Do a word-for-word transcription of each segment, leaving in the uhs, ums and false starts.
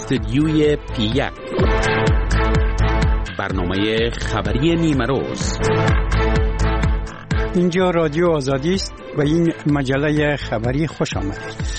استدیوی پی یک، برنامه خبری نیمه روز. اینجا رادیو آزادی است و این مجله خبری خوش آمدید.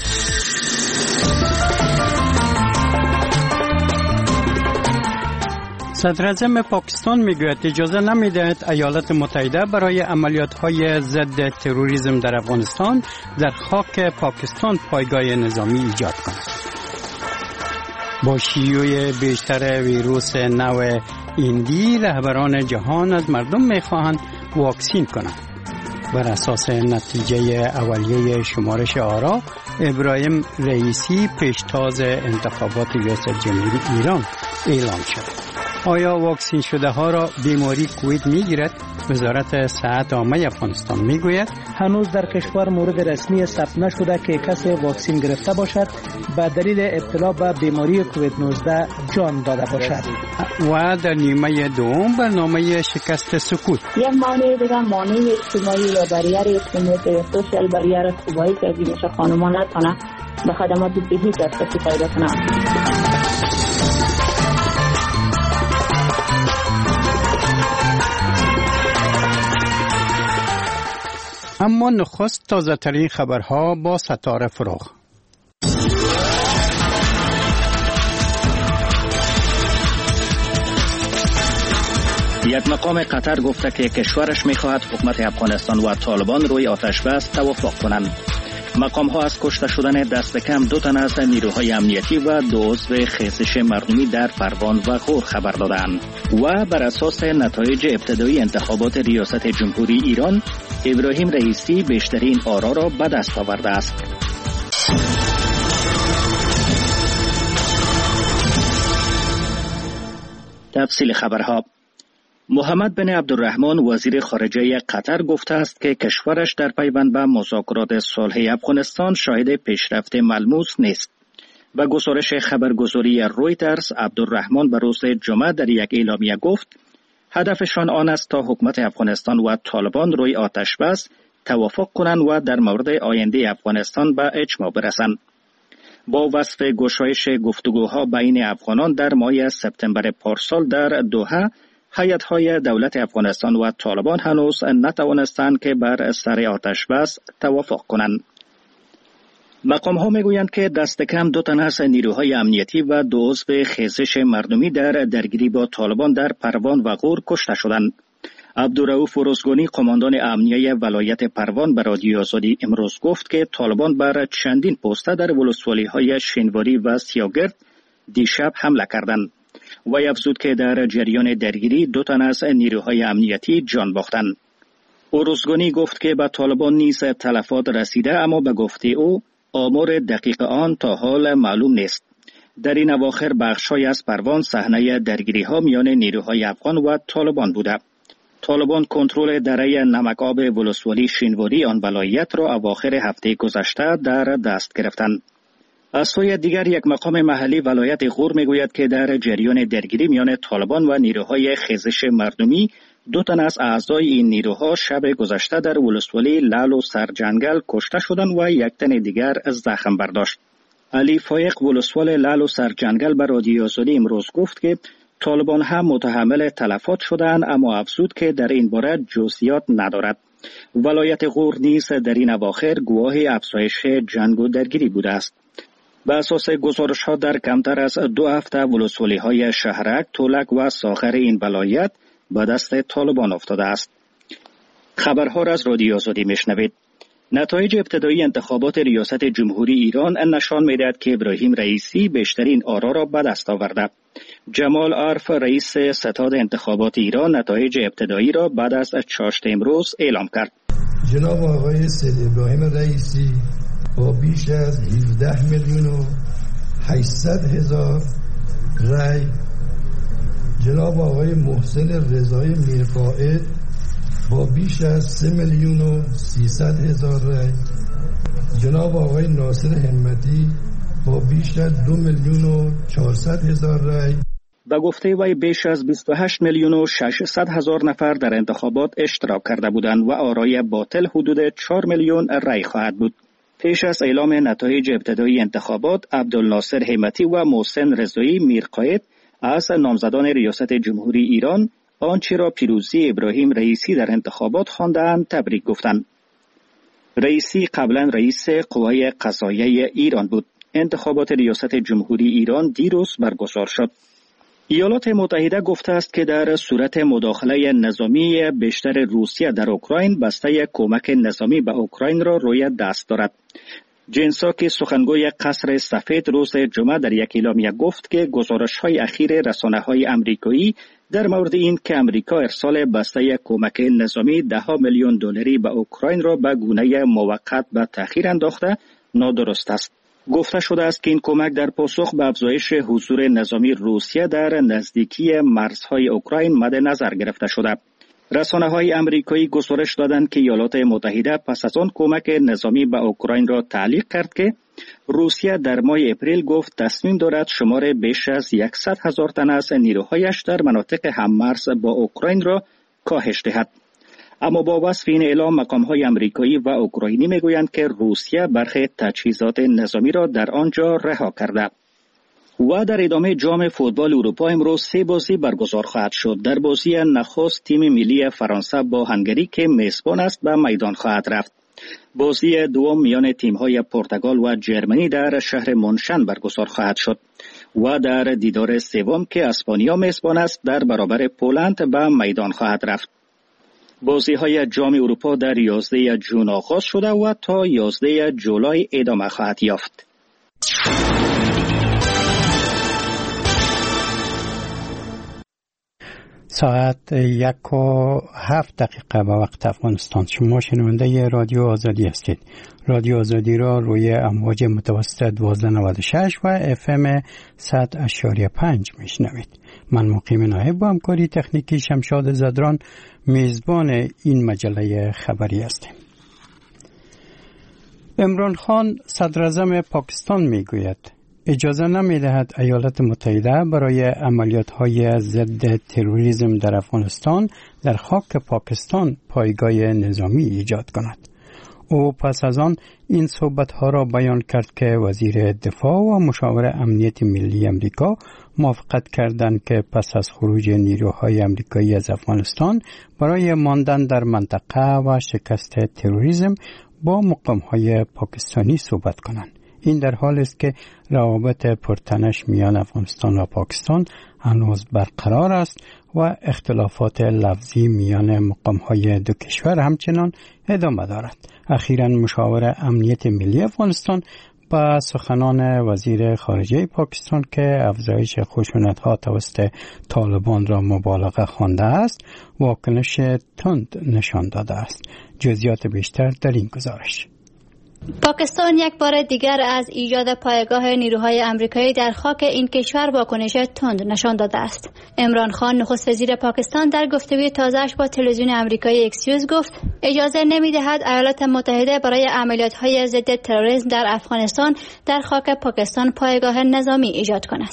صدراعظم پاکستان میگوید اجازه نمیدهد ایالات متحده برای عملیات‌های ضد تروریسم در افغانستان در خاک پاکستان پایگاه نظامی ایجاد کند. با شیوع بیشتر ویروس نو ایندی، رهبران جهان از مردم میخواهند واکسین کنند. بر اساس نتیجه اولیه شمارش آرا، ابراهیم رئیسی پیشتاز انتخابات ریاست جمهوری ایران اعلام شد. آیا واکسین شده ها را بیماری کووید میگیرد؟ وزارت صحت عامه افغانستان میگوید هنوز در کشور مورد رسمی ثبت نشده که کسی واکسین گرفته باشد به دلیل ابتلا به بیماری کووید نوزده جان داده باشد. و در نیمه دوم برنامه شکست سکوت. یک مانع دیگر مانع اجتماعی یا بریر اجتماعی یا سوشال بریر اجتماعی که از میشه خانمان نتونه به خدمات صحی دسترسی پیدا کنه. اما نخست تازه ترین خبرها با ستاره فروغ. یک مقام قطر گفته که کشورش می‌خواهد حکومت افغانستان و طالبان روی آتش بس توافق کنند. مقام ها از کشته شدن دست کم دو تن از نیروهای امنیتی و دو عضو خیزش مردمی در پروان و غور خبر دادند و بر اساس نتایج ابتدایی انتخابات ریاست جمهوری ایران، ابراهیم رئیسی بیشترین آرا را به دست آورده است. تفصیل خبرها. محمد بن عبدالرحمن وزیر خارجه قطر گفته است که کشورش در پیوند به مذاکرات صلح افغانستان شاهد پیشرفت ملموس نیست. به گزارش خبرگزاری رویترز، عبدالرحمن به روز جمعه در یک اعلامیه گفت هدفشان آن است تا حکومت افغانستان و طالبان روی آتش بس توافق کنند و در مورد آینده افغانستان به اجماع برسند. با وصف گشایش گفتگوها بین افغانان در ماه سپتامبر پارسال در دوحه، هیئت‌های دولت افغانستان و طالبان هنوز نتوانستند که بر سر آتش بس توافق کنند. مقام‌ها میگویند که دست کم دو تن از نیروهای امنیتی و دو عضو خیزش مردمی در درگیری با طالبان در پروان و غور کشته شدند. عبدالرؤوف روزگانی، قماندان امنیه ولایت پروان، به رادیو آزادی امروز گفت که طالبان بر چندین پوسته در ولسوالی‌های شینواری و سیاگرد دیشب حمله کردند. وی افزود که در جریان درگیری دو تن از نیروهای امنیتی جان باختند. روزگانی گفت که به طالبان نیز تلفات رسیده، اما به گفته او آمار دقیق آن تا حال معلوم نیست. در این اواخر بخش‌های از پروان صحنه درگیری‌ها میان نیروهای افغان و طالبان بوده. طالبان کنترل دره نمک‌آب ولسوالی شینواری آن ولایت را اواخر هفته گذشته در دست گرفتند. از سوی دیگر یک مقام محلی ولایت غور میگوید که در جریان درگیری میان طالبان و نیروهای خیزش مردمی دو تن از اعضای این نیروها شب گذشته در ولسوالی لعل و سرجنگل کشته شدند و یک تن دیگر زخم برداشت. علی فایق، ولسوال لعل و سرجنگل، به رادیو آزادی امروز گفت که طالبان هم متحمل تلفات شدند، اما افزود که در این باره جزئیات ندارد. ولایت غور نیز در این اواخر گواه افزایش جنگ و درگیری بوده است. به اساس گزارش ها در کمتر از دو هفته ولسوالی های شهرک، تولک و ساخر این ولایت به دست طالبان افتاده است. خبرها را از رادیو آزادی میشنوید. نتایج ابتدایی انتخابات ریاست جمهوری ایران نشان میدهد که ابراهیم رئیسی بیشترین آرا را به دست آورده. جمال عارف، رئیس ستاد انتخابات ایران، نتایج ابتدایی را بعد از چاشت امروز اعلام کرد. جناب آقای سید ابراهیم رئیسی با بیش از هفده میلیون و هشتصد هزار رای، جناب آقای محسن رضایی میرفائد با بیش از سه میلیون و سیصد هزار رای، جناب آقای ناصر همتی با بیش از دو میلیون و چهارصد هزار رای. به گفته وی بیش از بیست و هشت میلیون و ششصد هزار نفر در انتخابات اشتراک کرده بودند و آرای باطل حدود چهار میلیون رای خواهد بود. پیش از اعلام نتایج ابتدایی انتخابات، عبدالناصر همتی و محسن رضایی میرقائد از نامزدان ریاست جمهوری ایران آنچه را پیروزی ابراهیم رئیسی در انتخابات خواندند تبریک گفتند. رئیسی قبلا رئیس قوای قضاییه ایران بود. انتخابات ریاست جمهوری ایران دیروز برگزار شد. ایالات متحده گفته است که در صورت مداخله نظامی بیشتر روسیه در اوکراین، بسته کمک نظامی به اوکراین را روی دست دارد. جن ساکی سخنگوی قصر سفید روز جمعه در یک اعلامیه گفت که گزارش‌های اخیر رسانه‌های آمریکایی در مورد این که امریکا ارسال بسته کمک نظامی ده میلیون دلاری به اوکراین را به گونه موقت به تأخیر انداخته نادرست است. گفته شده است که این کمک در پاسخ به افزایش حضور نظامی روسیه در نزدیکی مرزهای اوکراین مد نظر گرفته شده. رسانه‌های آمریکایی گزارش دادند که ایالات متحده پس از آن کمک نظامی به اوکراین را تعلیق کرد که روسیه در ماه اپریل گفت تصمیم دارد شمار بیش از صد هزار تن از نیروهایش در مناطق هممرز با اوکراین را کاهش دهد. اما با وصف این اعلام، مقام‌های آمریکایی و اوکراینی میگویند که روسیه برخی تجهیزات نظامی را در آنجا رها کرده. و در ادامه جام فوتبال اروپا امروز سه بازی برگزار خواهد شد. در بازی نخست تیم ملی فرانسه با هنگری که میزبان است به میدان خواهد رفت. بازی دوم میان تیم‌های پرتغال و جرمنی در شهر مونشن برگزار خواهد شد و در دیدار سوم که اسپانیا میزبان است در برابر پولند به میدان خواهد رفت. بازی‌های جام اروپا در یازده ژوئن آغاز شده و تا یازده جولای ادامه خواهد یافت. ساعت یک و هفت دقیقه به وقت افغانستان. شما شنونده رادیو آزادی هستید. رادیو آزادی را روی امواج متوسط دوازده نود و شش و اف ام صد اشاریه پنج میشنوید. من مقیم نایب با همکاری تکنیکی شمشاد زدران میزبان این مجله خبری هستیم. عمران خان صدر اعظم پاکستان میگوید اجازه نمی‌دهد ایالات متحده برای عملیات‌های ضد تروریسم در افغانستان در خاک پاکستان پایگاه نظامی ایجاد کند. او پس از آن این صحبت‌ها را بیان کرد که وزیر دفاع و مشاور امنیت ملی امریکا موافقت کردند که پس از خروج نیروهای امریکایی از افغانستان برای ماندن در منطقه و شکست تروریسم با مقام‌های پاکستانی صحبت کنند. این در حال است که روابط پرتنش میان افغانستان و پاکستان هنوز برقرار است و اختلافات لفظی میان مقام‌های دو کشور همچنان ادامه دارد. اخیراً مشاور امنیت ملی افغانستان با سخنان وزیر خارجه پاکستان که افزایش خشونت‌ها توسط طالبان را مبالغه خوانده است، واکنش تند نشان داده است. جزئیات بیشتر در این گزارش. پاکستان یک بار دیگر از ایجاد پایگاه نیروهای آمریکایی در خاک این کشور واکنش تند نشان داده است. عمران خان نخست وزیر پاکستان در گفتگوی تازه‌اش با تلویزیون آمریکایی اکسیوز گفت اجازه نمی‌دهد ایالات متحده برای عملیات‌های ضد تروریسم در افغانستان در خاک پاکستان پایگاه نظامی ایجاد کند.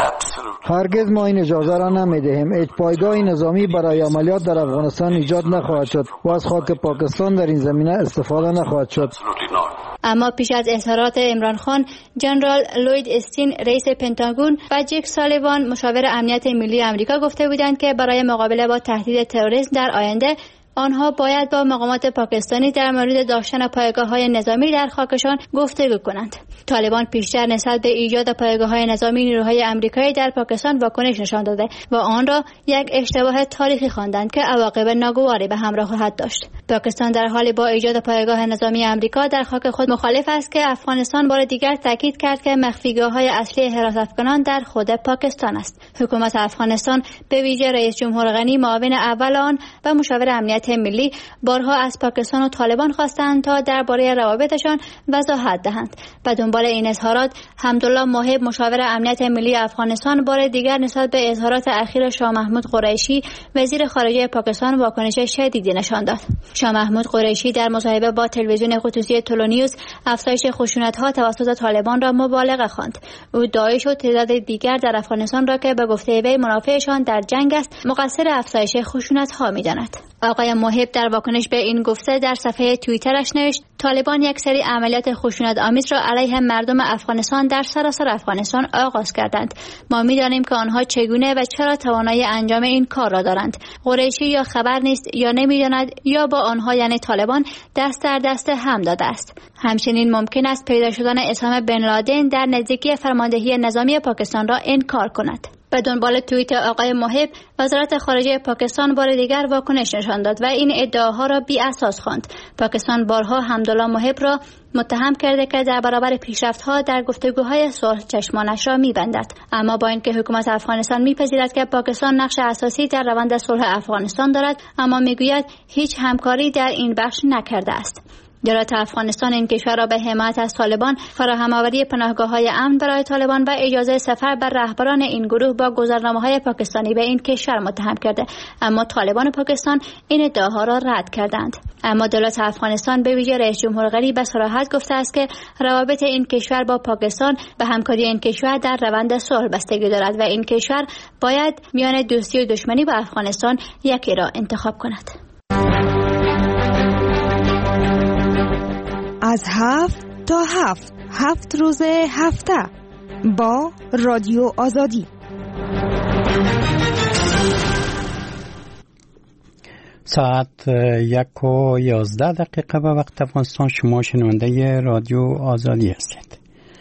هرگز ما این اجازه را نمی‌دهیم. هیچ پایگاه نظامی برای عملیات در افغانستان ایجاد نخواهد شد و از خاک پاکستان در این زمینه استفاده نخواهد شد. اما پیش از اظهارات عمران خان، جنرال لوید استین رئیس پنتاگون و جک سالیوان مشاور امنیت ملی آمریکا گفته بودند که برای مقابله با تهدید تروریسم در آینده آنها باید با مقامات پاکستانی در مورد داشتن پایگاه‌های نظامی در خاکشان گفتگو کنند. طالبان پیشتر نسبت به ایجاد پایگاه‌های نظامی نیروهای آمریکایی در پاکستان واکنش نشان داده و آن را یک اشتباه تاریخی خواندند که عواقب ناگواری به همراه خواهد داشت. پاکستان در حال با ایجاد پایگاه نظامی آمریکا در خاک خود مخالف است که افغانستان بار دیگر تاکید کرد که مخفیگاه‌های اصلی حراست کنان در خود پاکستان است. حکومت افغانستان به ویژه رئیس جمهور غنی، معاون اول آن و مشاور امنیت ملی بارها از پاکستان و طالبان خواستند تا درباره روابطشان وضاحت دهند. به دنبال این اظهارات، حمدالله موهب مشاور امنیت ملی افغانستان بار دیگر نسبت به اظهارات اخیر شاه محمود قریشی وزیر خارجه پاکستان واکنش شدیدی نشان داد. شاه محمود قریشی در مصاحبه با تلویزیون خصوصی تولونیوس افزایش خشونت‌ها توسط طالبان را مبالغه خواند. او داعش و تعداد دیگر در افغانستان را که به گفته وی منافعشان در جنگ است مقصر افزایش خشونت‌ها می‌داند. آقای محب در واکنش به این گفته در صفحه توییترش نوشت: طالبان یک سری عملیات خشونت آمیز را علیه مردم افغانستان در سراسر افغانستان آغاز کردند. ما می‌دانیم که آنها چگونه و چرا توانایی انجام این کار را دارند. قریشی یا خبر نیست یا نمی‌داند یا با آنها یعنی طالبان دست در دست هم داده است. همچنین ممکن است پیدا شدن اسامه بن لادن در نزدیکی فرماندهی نظامی پاکستان را انکار کند. به دنبال توییت آقای محب، وزارت خارجه پاکستان بار دیگر واکنش نشان داد و این ادعاها را بی اساس خواند. پاکستان بارها حمدالله محب را متهم کرده که در برابر پیشرفت‌ها در گفتگوهای صلح چشمانش را می‌بندد. اما با اینکه حکومت افغانستان می‌پذیرد که پاکستان نقش اساسی در روند صلح افغانستان دارد، اما می‌گوید هیچ همکاری در این بخش نکرده است. دولت افغانستان این کشور را به حمایت از طالبان، فراهم آوری پناهگاه‌های امن برای طالبان و اجازه سفر بر رهبران این گروه با گذرنامه‌های پاکستانی به این کشور متهم کرده، اما طالبان پاکستان این ادعاها را رد کردند. اما دولت افغانستان به ویژه رئیس جمهور غنی به صراحت گفته است که روابط این کشور با پاکستان به همکاری این کشور در روند صلح بستگی دارد و این کشور باید میان دوستی و دشمنی با افغانستان یکی را انتخاب کند. از هفت تا هفت هفت روز هفته با رادیو آزادی. ساعت یک و یازده دقیقه به وقت افغانستان. شما شنونده رادیو آزادی هستید.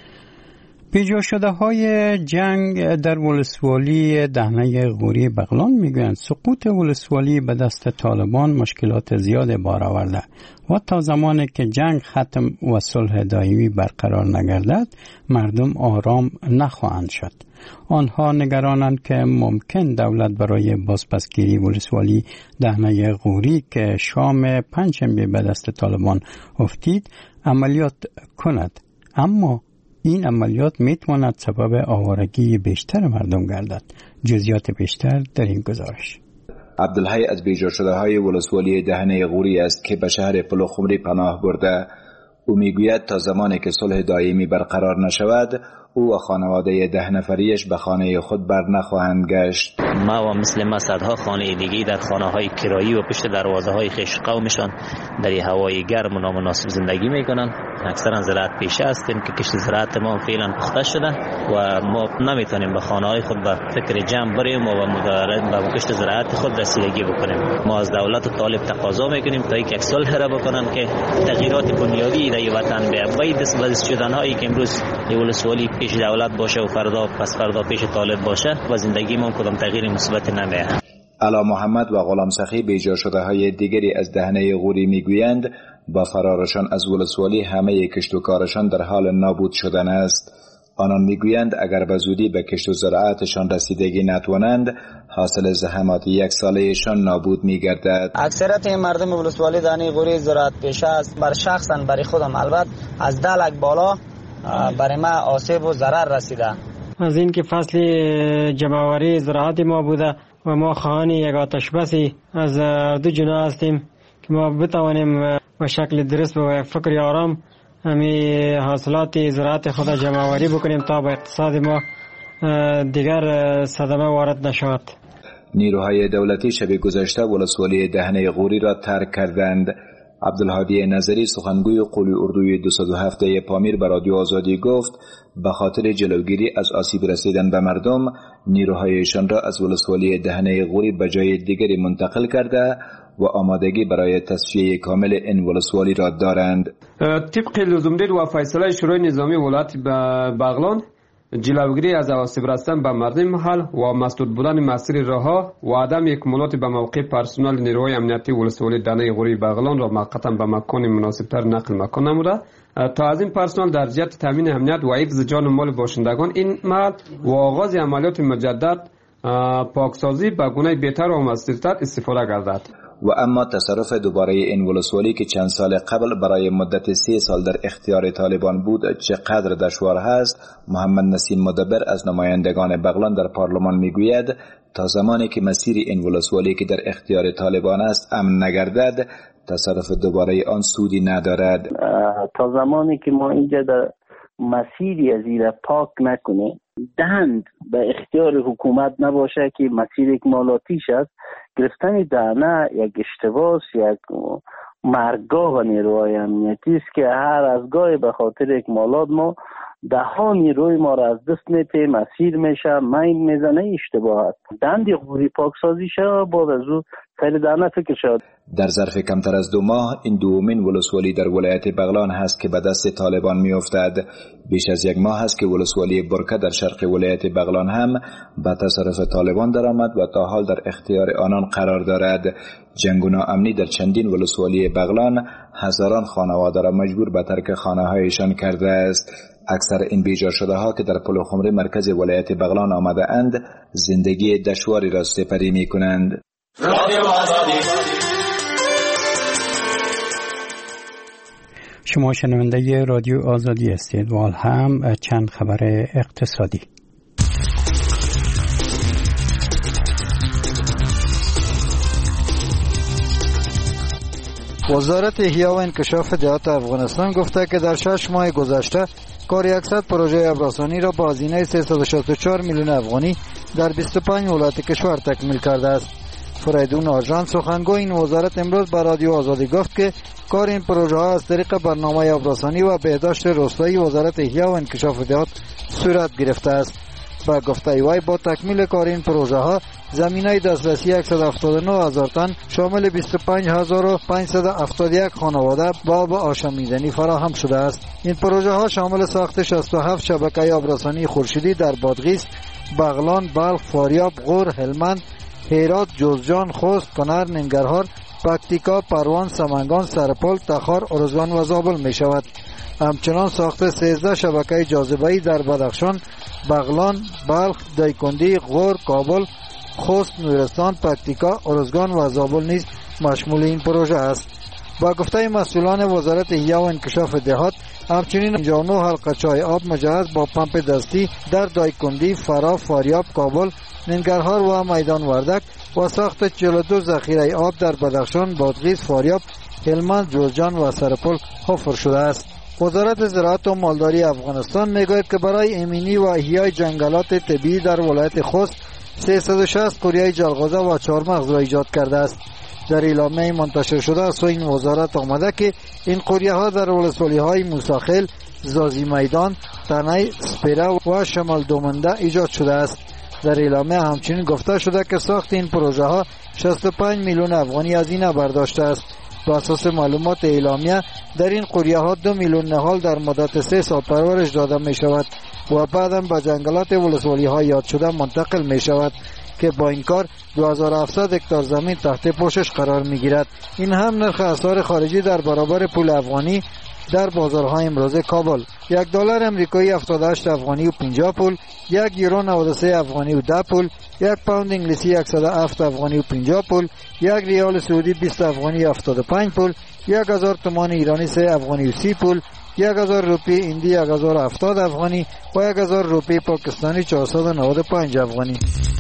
پیجا شده های جنگ در ولسوالی دهنه غوری بغلان میگویند سقوط ولسوالی به دست طالبان مشکلات زیاد بار آورده و تا زمانی که جنگ ختم و صلح دائمی برقرار نگردد مردم آرام نخواهند شد. آنها نگرانند که ممکن دولت برای بازپسگیری ولسوالی دهنه غوری که شام پنجشنبه به دست طالبان افتید عملیات کند، اما این عملیات میتواند سبب آوارگی بیشتر مردم گردد. جزئیات بیشتر در این گزارش. عبدالحی از بیجا شده های ولسوالی دهنه غوری است که به شهر پلوخمری پناه برده. او میگوید تا زمانی که صلح دائمی برقرار نشود او و خانواده ده نفریش به خانه خود بر نخواهند گشت. ما و مثل ما صدها خانه دیگی در خانه های کرایی و پشت دروازه های خیش قومشان در هوای گرم و نامناسب زندگی میکنن. اکثرا زراعت پیشه هستیم که کشت زراعت ما فعلا پخته شده و ما نمیتونیم به خانه های خود به فکر جمع بریم و به کشت زراعت خود رسیدگی بکنیم. ما از دولت و طالب تقاضا میکنیم تا یک صلح را بکنن که تغییرات بنیادی در وطن بیاید. باید دست شدن هایی که امروز ولسوالی پیش دولت باشه و فردا پس فردا پیش طالب باشه و زندگی ما کدام تغییر مثبت نمیه. علا محمد و غلام سخی بیجا شده های دیگری از دهنه غوری میگویند با فرارشان از ولسوالی همه کشت و کارشان در حال نابود شدن است. آنان میگویند اگر به زودی به کشت و زراعتشان رسیدگی نتوانند حاصل زحمات یک سالهشان نابود میگردد. اکثریت مردم ولسوالی دهنه غوری زراعت پیشه است. بر شخصا برای خودم البته از ده لک بالا برای ما آسیب و ضرر رسیده. از این که فصل جمع‌آوری زراعت ما بوده و ما خواهان یک آتش بسی از دو جناح هستیم که ما بتوانیم به شکل درست و فکر آرام همی حاصلات زراعت خود جمع‌آوری بکنیم تا به اقتصاد ما دیگر صدمه وارد نشود. نیروهای دولتی شب گذشته ولسوالی دهنه غوری را ترک کردند. عبدالهادی نظری سخنگوی قولی اردوی دویست و هفت پامیر به رادیو آزادی گفت به خاطر جلوگیری از آسیب رسیدن به مردم نیروهایشان را از ولسوالی دهنه غوری به جای دیگری منتقل کرده و آمادگی برای تصفیه کامل این ولسوالی را دارند. طبق لزومدید و فیصله شورای نظامی ولایت بغلان جلوگیری از آسیب رسیدن به مردم محل و مسدود بودن مسیر راهها و عدم اکمالات به موقع پرسنل نیروهای امنیتی ولسوالی دهنه غوری بغلان را موقتا به مکان مناسبتر نقل مکان نموده تا از این پرسنل در جهت تامین امنیت و حفظ جان و مال باشندگان این محل و آغاز عملیات مجدد پاکسازی به گونه بهتر و موثرتر استفاده گردد. و اما تصرف دوباره این ولسوالی که چند سال قبل برای مدت سه سال در اختیار طالبان بود چقدر دشوار هست، محمد نسیم مدبر از نمایندگان بغلان در پارلمان میگوید تا زمانی که مسیر این ولسوالی که در اختیار طالبان است امن نگردد تصرف دوباره آن سودی ندارد. تا زمانی که ما اینجا در مسیری از این پاک نکنه، دهند به اختیار حکومت نباشه که مسیر اکمالاتیش است، گرفتن دهنه یک اشتباه، یک مرگاه و نیروهای امنیتی است که هر از گاهی به خاطر اکمالات ما ده ها نیروی ما را از دست میته، مسیر میشه، مین میزنه، اشتباه است. دندی غوری پاکسازی شد، بعد از او سر دهنه فکر شد. در ظرف کمتر از دو ماه این دومین ولسوالی در ولایت بغلان هست که به دست طالبان می افتد. بیش از یک ماه است که ولسوالی برکه در شرق ولایت بغلان هم به تصرف طالبان درآمد و تا حال در اختیار آنان قرار دارد. جنگ و ناامنی در چندین ولسوالی بغلان هزاران خانواده را مجبور به ترک خانه‌هایشان کرده است. اکثر این بیجا شده ها که در پلوخمری مرکز ولایت بغلان آمده اند، زندگی دشواری را سپری می کنند. شما شنونده رادیو آزادی هستید و هم چند خبر اقتصادی. وزارت احیا و انکشاف دهات افغانستان گفته که در شش ماه گذشته کار صد پروژه ابرسانی را با هزینه سیصد و شصت و چهار میلیون افغانی در بیست و پنج ولایت کشور تکمیل کرده است. فریدون آژان سخنگوی این وزارت امروز به رادیو آزادی گفت که کار این پروژه ها از طریق برنامه ابرسانی و بهداشت روستایی وزارت احیا و انکشاف دهات صورت گرفته است. با گفته وی با تکمیل کار این پروژه ها زمینه دسترسی صد و هفتاد و نه هزار تن شامل بیست و پنج هزار و پانصد و هفتاد و یک خانواده با آب آشامیدنی فراهم شده است. این پروژه ها شامل ساخت شصت و هفت شبکه آبرسانی خورشیدی در بادغیس، بغلان، بلخ، فاریاب، غور، هلمند، هرات، جوزجان، خوست، کنر، ننگرهار، پکتیکا، پروان، سمنگان، سرپل، تخار، ارزگان و زابل می شود. همچنان ساخت سیزده شبکه جاذبه‌ای در بدخشان، بغلان، بلخ، دایکندی، غور، کابل، خوست، نورستان، پکتیکا، ارزگان و زابل نیز مشمول این پروژه است. با گفته مسئولان وزارت احیا و انکشاف دهات، همچنین پنجاه و نه حلقه چای آب مجهز با پمپ دستی در دایکندی، فرا، فاریاب، کابل، ننگرهار و میدان وردک و ساخت چهل و دو ذخیره آب در بدخشان، بادغیس، فاریاب، هلمند، جوزجان و سرپل حفر شده است. وزارت زراعت و مالداری افغانستان میگوید که برای امینی و احیای جنگلات طبیعی در ولایت خوست سیصد و شصت قریه جلغوزه و چهارمغز را ایجاد کرده است. در اعلامیه منتشر شده از سوی این وزارت آمده که این قریه ها در ولسوالی های موساخیل، زازی میدان، تنه، سپیره و شمال دومنده ایجاد شده است. در اعلامیه همچنین گفته شده که ساخت این پروژه ها شصت و پنج میلیون افغانی هزینه برداشته است. بر اساس معلومات اعلامیه در این قریه ها دو میلیون نهال در مدت سه سال پرورش داده می شود و بعداً به جنگلات ولسوالی ها یاد شده منتقل می شود که با این کار دو هزار و هفتصد هکتار زمین تحت پوشش قرار می گیرد. این هم نرخ اسعار خارجی در برابر پول افغانی در بازارهای امروزه کابل: یک دلار امریکایی هفتاد و هشت افغانی و پنجاه پول، یک یورو نود و سه افغانی و ده پول، یک پوند انگلیسی صد و هفت افغانی و پنجاه پول، یک ریال سعودی بیست افغانی و هفتاد و پنج پول، یک هزار تومان ایرانی سه افغانی و سی پول، یک هزار روپی هندی یک هزار و هفتاد افغانی و یک هزار روپی پاکستانی چهارصد و نود و پنج افغانی.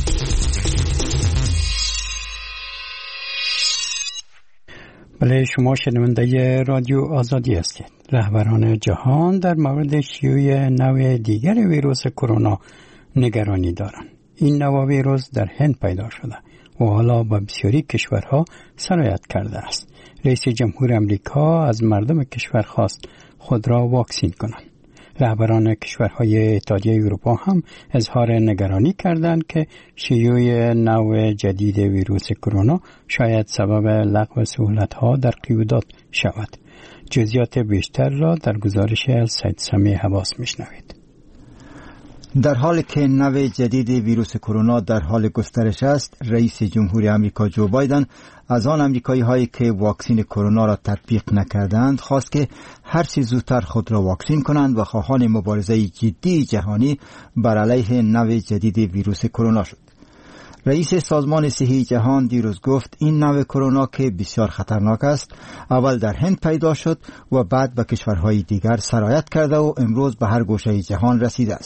بله، شما شنونده رادیو آزادی هستید. رهبران جهان در مورد شیوع نوع دیگر ویروس کرونا نگرانی دارند. این نوع ویروس در هند پیدا شده و حالا به بسیاری کشورها سرایت کرده است. رئیس جمهور امریکا از مردم کشور خواست خود را واکسین کنند. رهبران کشورهای اتحادیه اروپا هم اظهار نگرانی کردند که شیوع نوع جدید ویروس کرونا شاید سبب لغو سهولت‌ها در قیودات شود. جزئیات بیشتر را در گزارش از سید سمی حواس میشنوید. در حالی که نوع جدید ویروس کرونا در حال گسترش است، رئیس جمهور آمریکا جو بایدن از آن آمریکایی هایی که واکسین کرونا را تطبیق نکردند خواست که هر چه زودتر خود را واکسین کنند و خواهان مبارزه جدی جهانی بر علیه نوع جدید ویروس کرونا شد. رئیس سازمان صحی جهان دیروز گفت این نوع کرونا که بسیار خطرناک است اول در هند پیدا شد و بعد به کشورهای دیگر سرایت کرده و امروز به هر گوشه جهان رسیده است.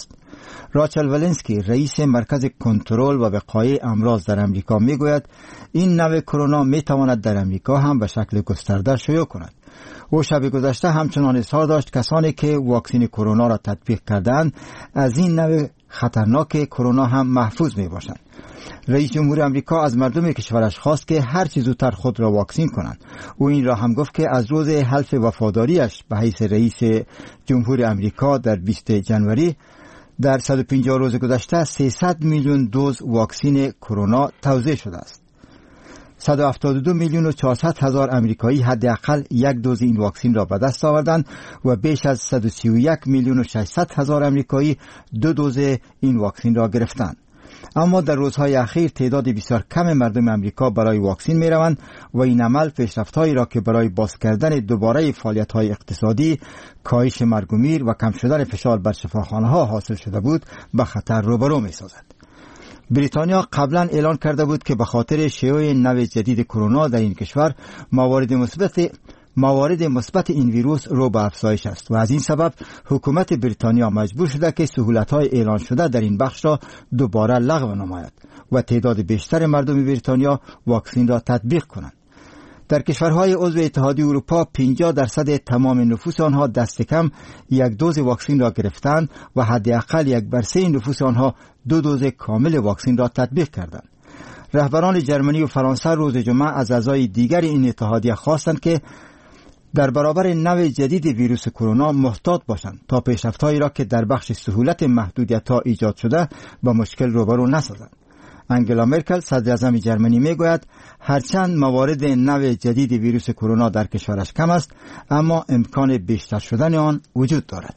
راچل ولنسکی رئیس مرکز کنترل و وقایع امراض در امریکا میگوید این نوع کرونا میتواند در امریکا هم به شکل گسترده شیوع کند. او شب گذشته همچنان اظهار داشت کسانی که واکسن کرونا را تطبیق کردند از این نوع خطرناک کرونا هم محفوظ می باشند. رئیس جمهور آمریکا از مردم کشورش خواست که هر چه زودتر خود را واکسین کنند. او این را هم گفت که از روز حلف وفاداریش به حیث رئیس جمهور آمریکا در بیست ژانویه در صد و پنجاه روز گذشته سیصد میلیون دوز واکسن کرونا توزیع شده است. صد و هفتاد و دو میلیون و چهارصد هزار آمریکایی حداقل یک دوز این واکسن را به دست آوردند و بیش از صد و سی و یک میلیون و ششصد هزار آمریکایی دو دوز این واکسن را گرفتند. اما در روزهای اخیر تعداد بسیار کم مردم آمریکا برای واکسن می روند و این عمل پیشرفت‌هایی را که برای باز کردن دوباره فعالیت‌های اقتصادی، کاهش مرگ و میر و کم شدن فشار بر شفاخانه‌ها حاصل شده بود به خطر روبرو می سازد. بریتانیا قبلا اعلان کرده بود که به خاطر شیوع نوع جدید کرونا در این کشور موارد مثبت موارد مثبت این ویروس رو به افزایش است و از این سبب حکومت بریتانیا مجبور شده که سهولت‌های اعلان شده در این بخش را دوباره لغو نماید و تعداد بیشتر مردم بریتانیا واکسن را تطبیق کنند. در کشورهای عضو اتحادیه اروپا پنجاه درصد تمام نفوس آنها دست کم یک دوز واکسن را گرفتند و حداقل یک بر سه نفوس آنها دو دوز کامل واکسن را تطبیق کردند. رهبران جرمنی و فرانسه روز جمعه از اعضای دیگر این اتحادیه خواستند که در برابر نوع جدید ویروس کرونا محتاط باشند تا پیشرفت‌هایی را که در بخش سهولت محدودیت‌ها ایجاد شده با مشکل روبرو نسازند. انگلا مرکل صدر اعظم جرمنی میگوید هرچند موارد نوع جدید ویروس کرونا در کشورش کم است اما امکان بیشتر شدن آن وجود دارد.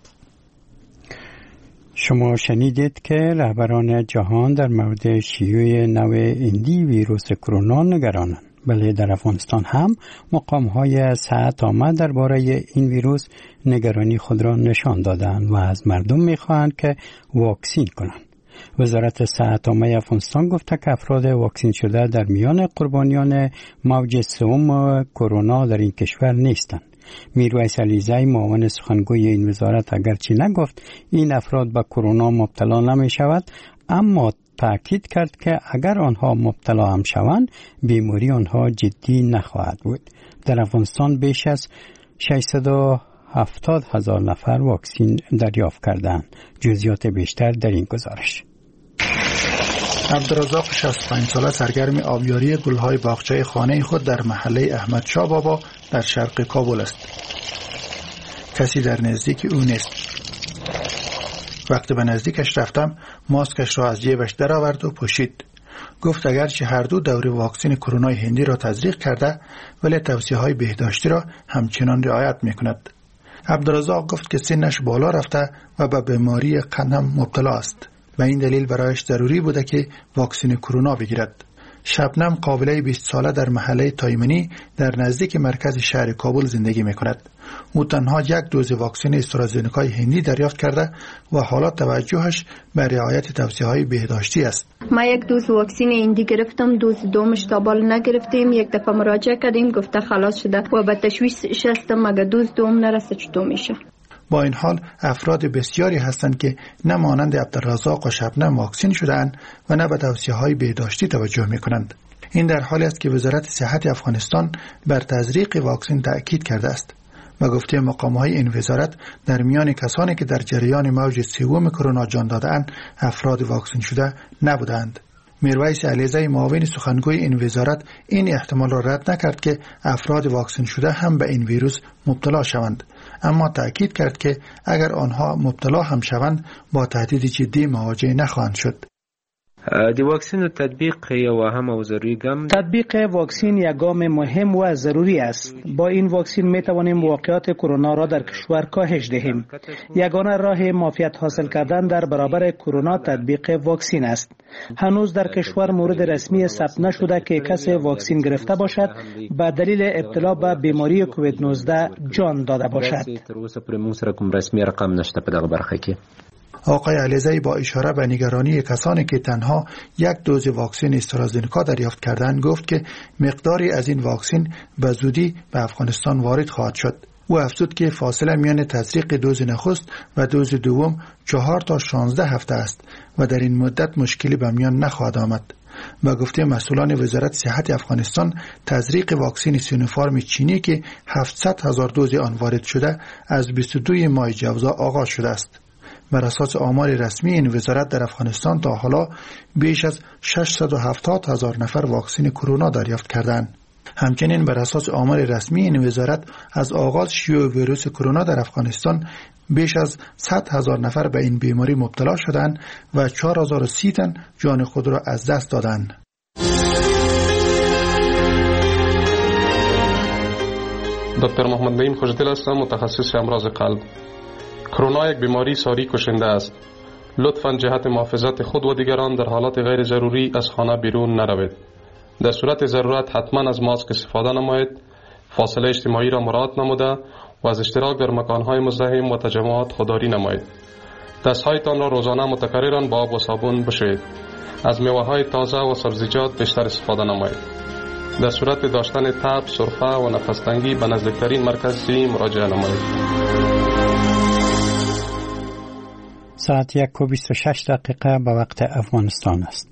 شما شنیدید که رهبران جهان در مورد شیوع نوع هندی ویروس کرونا نگرانند. بله، در افغانستان هم مقام‌های صحت عامه درباره این ویروس نگرانی خود را نشان دادند و از مردم می‌خواهند که واکسین کنند. وزارت صحت عامه افغانستان گفته که افراد واکسین شده در میان قربانیان موج سوم کرونا در این کشور نیستند. میرویس علیزی معاون سخنگوی این وزارت اگرچه نگفت این افراد به کرونا مبتلا نمی شود، اما تأکید کرد که اگر آنها مبتلا هم شوند بیماری آنها جدی نخواهد بود. در افغانستان بیش از ششصد و هفتاد هزار نفر واکسین دریافت کردند. جزئیات بیشتر در این گزارش. عبدالرزاق شصت و پنج ساله سرگرم آبیاری گلهای باغچه خانه خود در محله احمد شاه بابا در شرق کابل است. کسی در نزدیک او نیست. وقتی به نزدیکش رفتم ماسکش را از جیبش درآورد و پوشید. گفت اگرچه هر دو دوره واکسن کرونا هندی را تزریق کرده ولی توصیه‌های بهداشتی را همچنان رعایت می‌کند. عبدالرزاق گفت که سنش بالا رفته و به بیماری قند مبتلا است. به این دلیل برایش ضروری بوده که واکسن کرونا بگیرد. شبنم قابله بیست ساله در محله تایمنی در نزدیک مرکز شهر کابل زندگی می‌کند. او تنها یک دوز واکسن استرازینیکای هندی دریافت کرده و حالا توجهش به رعایت توصیه‌های بهداشتی است. ما یک دوز واکسن هندی گرفتم، دوز دومش تا بال نگرفتیم. یک دفعه مراجعه کردیم گفته خلاص شده و به تشویش شستم اگه دوز دوم نرسه چطور میشه. با این حال افراد بسیاری هستند که نه مانند عبدالرزاق و شبنم واکسن شده‌اند و نه به توصیه‌های بهداشتی توجه می‌کنند. این در حالی است که وزارت صحت افغانستان بر تزریق واکسن تأکید کرده است. و گفته مقام‌های این وزارت در میان کسانی که در جریان موج سوم کرونا جان داده‌اند افراد واکسن شده نبودند. میرویس علیزی معاون سخنگوی این وزارت این احتمال را رد نکرد که افراد واکسن شده هم به این ویروس مبتلا شوند، اما تأکید کرد که اگر آنها مبتلا هم شوند با تهدید جدی مواجه نخواهند شد. د واکسین تطبیق یو اهم او ضروری ګام تطبیق واکسین یک گام مهم و ضروری است. با این واکسین می توانیم واقعات کرونا را در کشور کاهش دهیم. یگانه راه معافیت حاصل کردن در برابر کرونا تطبیق واکسین است. هنوز در کشور مورد رسمی ثبت نشده که کسی واکسین گرفته باشد به دلیل ابتلا به بیماری کووید نوزده جان داده باشد. تر اوسه پر موږ سره کوم رسمي رقم نشته په دغه برخه کې. آقای علیزی با اشاره به نگرانی کسانی که تنها یک دوز واکسن استرازینیکا دریافت کردند گفت که مقداری از این واکسن به زودی به افغانستان وارد خواهد شد. او افزود که فاصله میان تزریق دوز نخست و دوز دوم چهار تا شانزده هفته است و در این مدت مشکلی به میان نخواهد آمد. با گفته مسئولان وزارت صحت افغانستان، تزریق واکسن سینوفارم چینی که هفتصد هزار دوز آن وارد شده از بیست و دو ماه جوزا آغاز شده است. بر اساس آمار رسمی این وزارت در افغانستان تا حالا بیش از ششصد و هفتاد هزار نفر واکسن کرونا دریافت کردند. همچنین بر اساس آمار رسمی این وزارت از آغاز شیوع ویروس کرونا در افغانستان بیش از صد هزار نفر به این بیماری مبتلا شدند و چهار هزار و سی تن جان خود را از دست دادند. دکتر محمد نعیم خوشدل هستم، متخصص امراض قلب. کرونا یک بیماری ساری کشنده است. لطفاً جهت محافظت خود و دیگران در حالات غیر ضروری از خانه بیرون نروید. در صورت ضرورت حتما از ماسک استفاده نمایید، فاصله اجتماعی را مراعات نموده و از اشتراک در مکانهای مزدحم و تجمعات خودداری نمایید. دستهایتان را روزانه متکررا با آب و صابون بشویید. از میوه‌های تازه و سبزیجات بیشتر استفاده نمایید. در صورت داشتن تب، سرفه و نفس تنگی به نزدیکترین مرکز صحی مراجعه نمایید. ساعت یک و بیست و شش دقیقه به وقت افغانستان است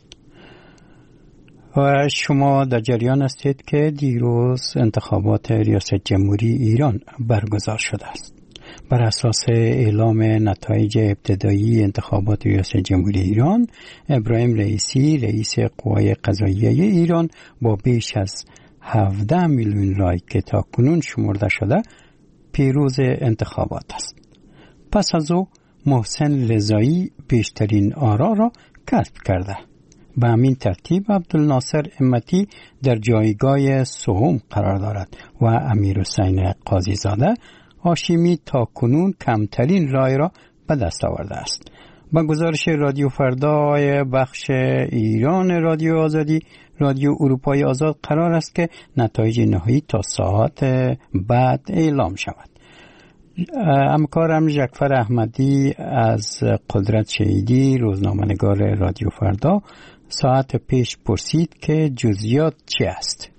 و شما در جریان هستید که دیروز انتخابات ریاست جمهوری ایران برگزار شده است. بر اساس اعلام نتایج ابتدایی انتخابات ریاست جمهوری ایران، ابراهیم رئیسی رئیس قوای قضاییه ایران با بیش از هفده میلیون رای که تاکنون شمرده شده پیروز انتخابات است. پس از او محسن رضایی بیشترین آرا را کسب کرده. به همین ترتیب عبدالناصر همتی در جایگاه سوم قرار دارد و امیرحسین قاضیزاده هاشمی تا کنون کمترین رای را به دست آورده است. با گزارش رادیو فردا بخش ایران رادیو آزادی، رادیو اروپای آزاد قرار است که نتایج نهایی تا ساعت بعد اعلام شود. همکارم جعفر احمدی از قدرت شهیدی روزنامه‌نگار رادیو فردا ساعت پیش پرسید که جزئیات چی است.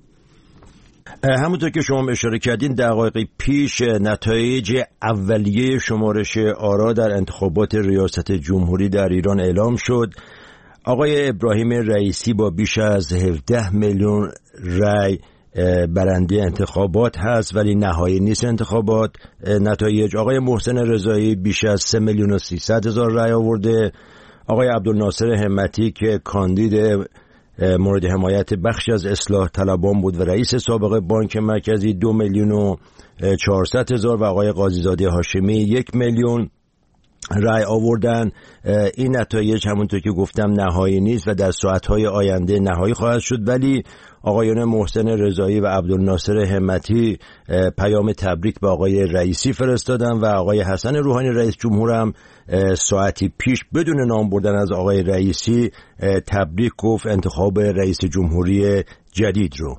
همونطور که شما اشاره کردین دقایق پیش نتایج اولیه شمارش آرا در انتخابات ریاست جمهوری در ایران اعلام شد. آقای ابراهیم رئیسی با بیش از هفده میلیون رای برنده انتخابات هست ولی نهایی نیست انتخابات نتایج. آقای محسن رضایی بیش از سه میلیون و سیصد هزار رای آورده. آقای عبدالناصر همتی که کاندید مورد حمایت بخشی از اصلاح طلبان بود و رئیس سابق بانک مرکزی دو میلیون و چهارصد هزار و آقای قاضیزاده هاشمی یک میلیون رای آوردن. این نتایج همونطور که گفتم نهایی نیست و در ساعتهای آینده نهایی خواهد شد، ولی آقایان محسن رضایی و عبدالناصر همتی پیام تبریک به آقای رئیسی فرستادن و آقای حسن روحانی رئیس جمهور هم ساعتی پیش بدون نام بردن از آقای رئیسی تبریک گفت انتخاب رئیس جمهوری جدید رو.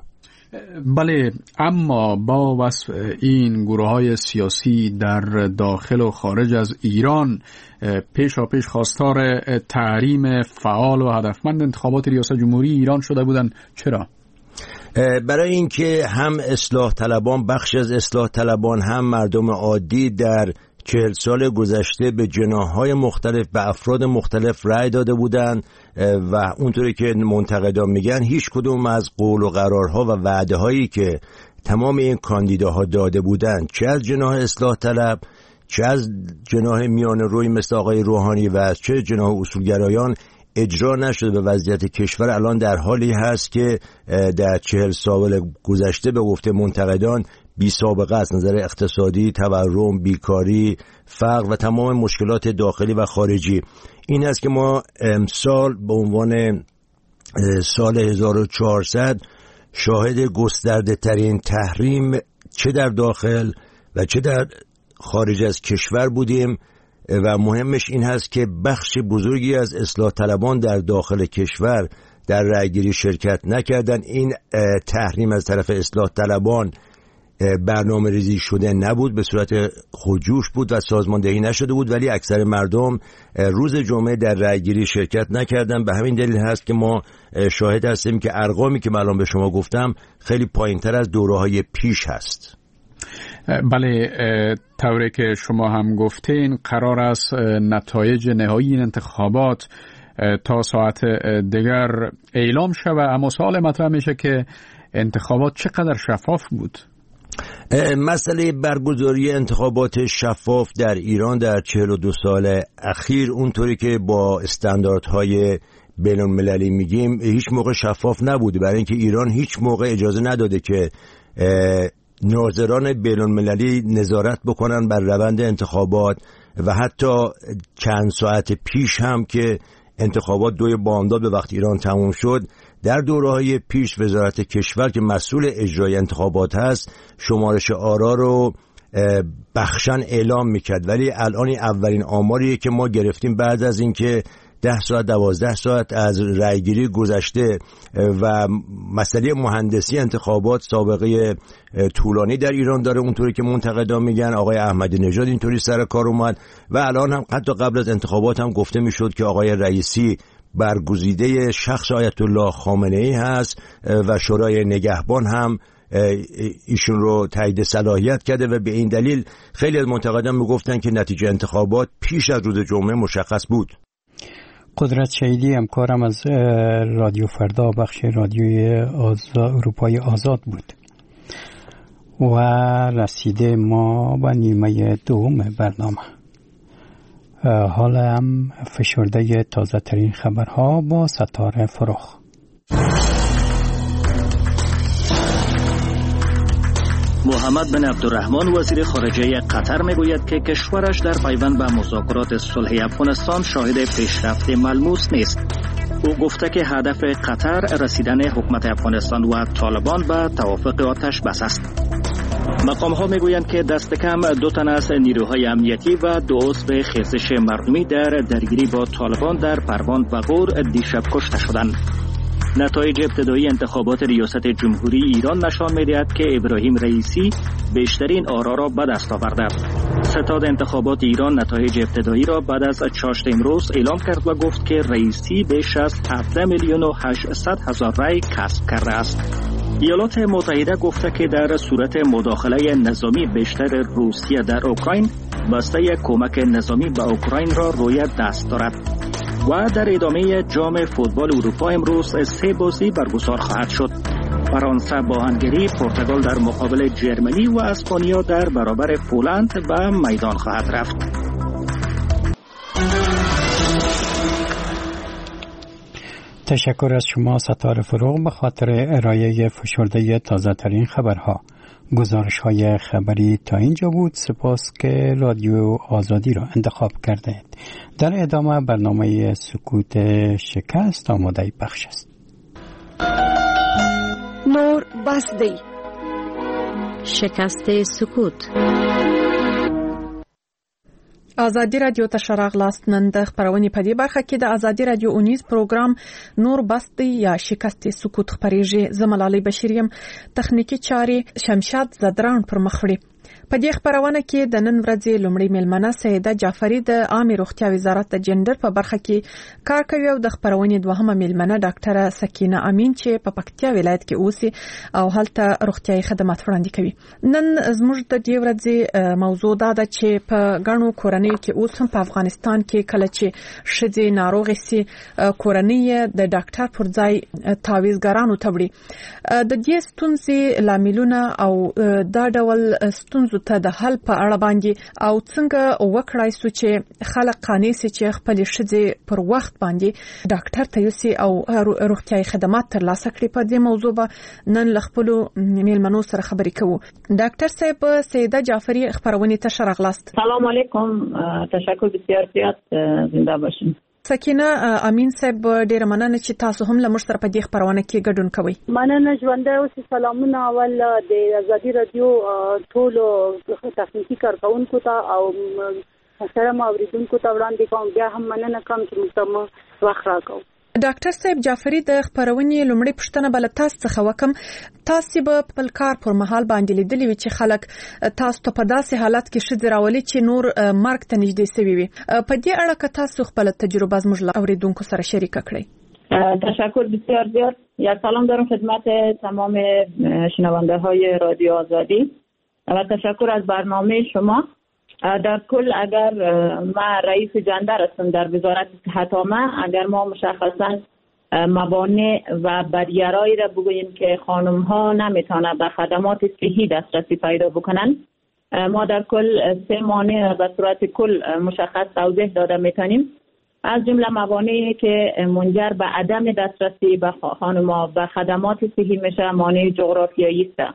بله، اما با وصف این گروه‌های سیاسی در داخل و خارج از ایران پیشا پیش خواستار تحریم فعال و هدفمند انتخابات ریاست جمهوری ایران شده بودند. چرا؟ برای اینکه هم اصلاح طلبان، بخش از اصلاح طلبان، هم مردم عادی در چهل سال گذشته به جناح‌های مختلف به افراد مختلف رأی داده بودند و اونطوری که منتقدان میگن هیچ کدوم از قول و قرارها و وعده‌هایی که تمام این کاندیداها داده بودند، چه از جناح اصلاح طلب، چه از جناح میان روی مثل آقای روحانی و چه جناح اصولگرایان، اجرا نشده. به وضعیت کشور الان در حالی هست که در چهل سال گذشته به گفته منتقدان بی سابقه است، نظر اقتصادی، تورم، بیکاری، فقر و تمام مشکلات داخلی و خارجی. این است که ما امسال به عنوان سال هزار و چهارصد شاهد گسترده ترین تحریم چه در داخل و چه در خارج از کشور بودیم و مهمش این هست که بخش بزرگی از اصلاح طلبان در داخل کشور در رأیگیری شرکت نکردن. این تحریم از طرف اصلاح طلبان برنامه ریزی شده نبود، به صورت خودجوش بود و سازماندهی نشده بود، ولی اکثر مردم روز جمعه در رأیگیری شرکت نکردن. به همین دلیل هست که ما شاهد هستیم که ارقامی که من الان به شما گفتم خیلی پایینتر از دوره‌های پیش هست. بله، طوری که شما هم گفتین قرار است نتایج نهایی این انتخابات تا ساعت دیگر اعلام شود، اما سوال مطرح میشه که انتخابات چقدر شفاف بود؟ مسئله برگزاری انتخابات شفاف در ایران در چهل و دو سال اخیر اونطوری که با استانداردهای بین المللی میگیم هیچ موقع شفاف نبوده، برای اینکه ایران هیچ موقع اجازه نداده که ناظران بین المللی نظارت بکنن بر روند انتخابات و حتی چند ساعت پیش هم که انتخابات دوی بامداد به وقت ایران تموم شد، در دوره‌های پیش وزارت کشور که مسئول اجرای انتخابات هست شمارش آرا رو بخشن اعلام میکرد، ولی الان اولین آماریه که ما گرفتیم بعد از اینکه ده ساعت دوازده ساعت از رأیگیری گذشته و مسئله مهندسی انتخابات سابقه طولانی در ایران داره اونطوری که منتقدان میگن. آقای احمدی نژاد اینطوری سر کار اومد و الان هم حتی قبل از انتخابات هم گفته میشد که آقای رئیسی برگزیده شخص آیت الله خامنه ای هست و شورای نگهبان هم ایشون رو تایید صلاحیت کرده و به این دلیل خیلی از منتقدان میگفتن که نتیجه انتخابات پیش از روز جمعه مشخص بود. قدرت شهیدی همکارم از رادیو فردا بخش رادیوی آزاد اروپای آزاد بود و رسیده ما به نیمه دوم برنامه. حالا هم فشرده تازه ترین خبرها با ستاره فروخ. محمد بن عبدالرحمن وزیر خارجه قطر میگوید که کشورش در پیوند به مذاکرات صلح افغانستان شاهد پیشرفت ملموس نیست. او گفته که هدف قطر رسیدن حکومت افغانستان و طالبان به توافق آتش بس است. مقام ها میگویند که دست کم دو تن از نیروهای امنیتی و دو عضو خیزش مردمی در درگیری با طالبان در پروان و غور دیشب کشته شدند. نتایج ابتدایی انتخابات ریاست جمهوری ایران نشان می‌دهد که ابراهیم رئیسی بیشترین آرا را به دست آورده. ستاد انتخابات ایران نتایج ابتدایی را بعد از چاشت امروز اعلام کرد و گفت که رئیسی بیش از هفده میلیون و هشتصد هزار رای کسب کرده است. ایالات متحده گفته که در صورت مداخله نظامی بیشتر روسیه در اوکراین بسته کمک نظامی به اوکراین را روی دست دارد. و در ادامه جام فوتبال اروپا امروز سه بازی برگزار خواهد شد. فرانسه با هنگری، پرتغال در مقابل جرمنی و اسپانیا در برابر پولند به میدان خواهد رفت. تشکر از شما ستاره فروغ به خاطر ارائه فشرده تازه ترین خبرها. گزارش های خبری تا اینجا بود. سپاس که رادیو آزادی را انتخاب کردید. در ادامه برنامه سکوت شکست آماده پخش است. نور بسدی شکست سکوت. ازادي رادیو ته شراغلاست. نن د خبرونې په دې برخه کې د ازادي رادیو اونیز پروګرام نور بستی یا شکست سکوت خبرېږي. زملالي بشریم تخنیکی چاري شمشاد زدران پر مخ وړي. په دې خبرونه کې د نن ورځې لومړی مېلمنه سیده جعفری د عامه روغتیا وزارت د جندر په برخه کې کار کوي او د خبرونې دوهمه مېلمنه ډاکټره سکینه امین چې په پکتیا ولایت کې اوسي او هلته روغتیايي خدمات وړاندې کوي. نن زموږ د دې ورځې موضوع دا ده چې په غنو کورنۍ کې اوس هم په افغانستان کې کله چې شذې ناروغي سي کورنۍ د ډاکټر پر ځای تعویذګرانو تبړي. د دې ستونزې لاملونه او دا ډول ستونزو ته د حل په اړه باندې او څنګه وکړای سو چې خلک قانع سي چې خپل شذې پر وخت باندې ډاکټر ته یوسي او روغتیايي خدمات ترلاسه کړي. په دې موضوع به نن ل خپل میلمنو سره خبرې کوو. ډاکټر صاحب سیده جعفری خبرونه ته شرغلاست. سلام علیکم. تشکر بسیار زیات. زنده باشین. سکینه امین صاحب ډیره مننه چې تاسو هم لمر سره په دې خبرونه کې ګډون کوئ. مننه ژوندۍ اوسئ. سلامونه اول د ازادي رادیو ټول تخنیکی کارکونکو ته او محترم اوریدونکو ته وړاندې کوم. بیا هم مننه کوم چې موږ ته وخت راکړو. ډاکټر صاحب جعفری د خبرونې لومړی پوښتنه بل تاسو څخه وکم. تاسو به خپل کار پر مهال باندې لیدلی وي چې خلک تاسو ته په داسې حالت کې شذ راولي چې نور مرګ ته نږدې سوي وي. په دې اړه که تاسو خپل تجربه زموږ اوریدونکو سره شریک کړئ. تشکر بسیار زیاد. یا سلام دارم خدمت تمام شنونده های رادیو آزادی. و تشکر از برنامه شما. در کل اگر ما رئیس جندر هستم در وزارت صحت عامه، اگر ما مشخصا موانع و بریرایی را بگوییم که خانم ها نمیتونه به خدمات صحی دسترسی پیدا بکنن، ما در کل سه مانع به صورت کل مشخص توضیح داده میتونیم. از جمله موانعی که منجر به عدم دسترسی به خانم ها به خدمات صحی میشه مانع جغرافیایی است.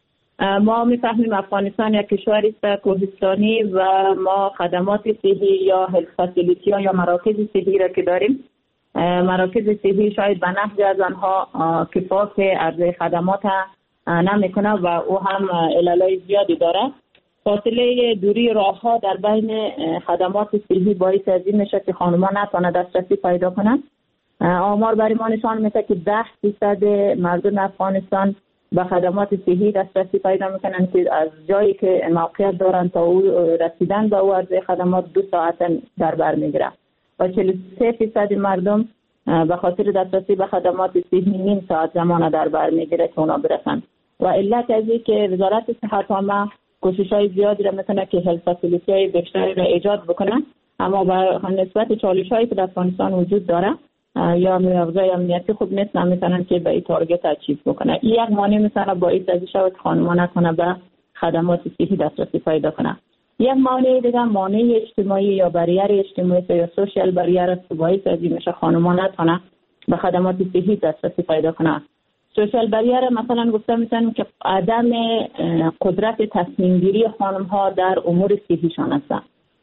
ما میفهمیم افغانستان یک کشوری است کوهستانی و ما خدمات صحی یا هلت فسیلیتی ها یا مراکز صحی را که داریم، مراکز صحی شاید به نحو از آنها کفاف عرضه خدمات نمیکنه و او هم عللای زیادی داره. فاصله دوری راه ها در بین خدمات صحی باعث از این میشه که خانم‌ها نتونه دسترسی پیدا کنند. آمار برای ما نشان میده که ده درصد مردم افغانستان به خدمات صحی دسترسی پیدا میکنن که از جایی که موقعیت دارن تا او رسیدن به او عرضه خدمات دو ساعت در بر میگیره و چهل و سه درصد مردم به خاطر دسترسی به خدمات صحی نیم ساعت زمان در بر میگیره که اونا برسن. و علت از این که وزارت صحت عامه کوشش‌های زیادی را میکنه که هلت فسیلیتی‌های بیشتری را ایجاد بکنه، اما به نسبت چالش‌هایی که در افغانستان وجود داره یا موضوع امنیتی خوب نیست، نمیتونن که به این تارگت اچیو بکنه. این یک مانع میتونه باعث از شود خانم‌ها نتونه به خدمات صحی دسترسی پیدا کنه. یک مانع دیگه مانع اجتماعی یا بریر اجتماعی یا سوشال بریر است که باعث از میشه خانم‌ها نتونه به خدمات صحی دسترسی پیدا کنه. سوشال بریر مثلا گفته میتونیم که عدم قدرت تصمیم گیری خانم ها در امور صحیشان است.